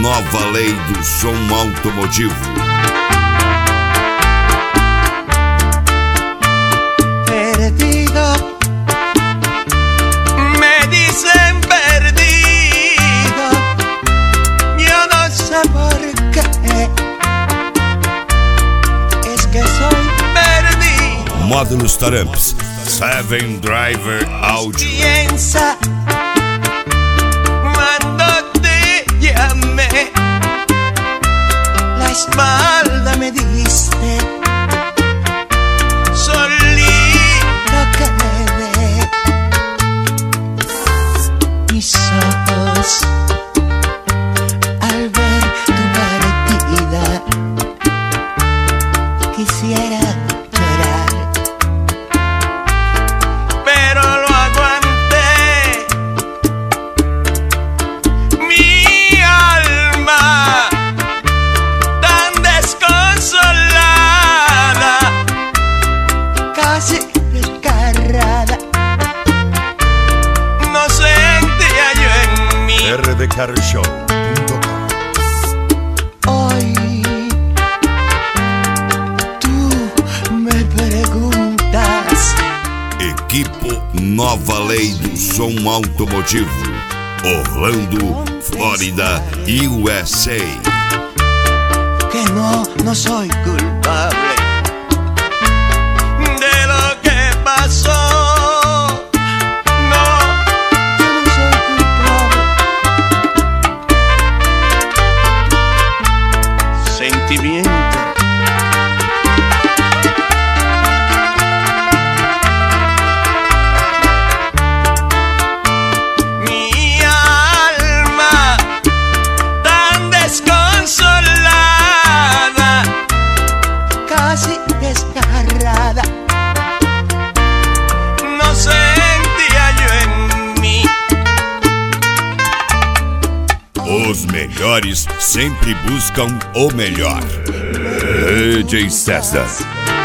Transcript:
nova lei do som automotivo. Perdido, me dicen perdido, yo no sé por qué, es que soy perdido. Módulos Taramps, 7 Driver Audio. Piensa cuando te llamé, la espalda me diste, solito quedé. Mis ojos al ver tu partida quisiera llorar, pero lo aguanté. Mi alma tan desconsolada, casi desgarrada, no sentía yo en mí. rdcarshow.com. Hoy tú me preguntas, Equipo Nova Lei do Som Automotivo, Orlando, Flórida, USA. que no soy culpable de lo que pasó. No, yo no soy culpable. Sentimiento. Mi alma tan desconsolada, casi desgarrada, no sentía yo en mí. Os melhores sempre buscam o melhor. DJ César.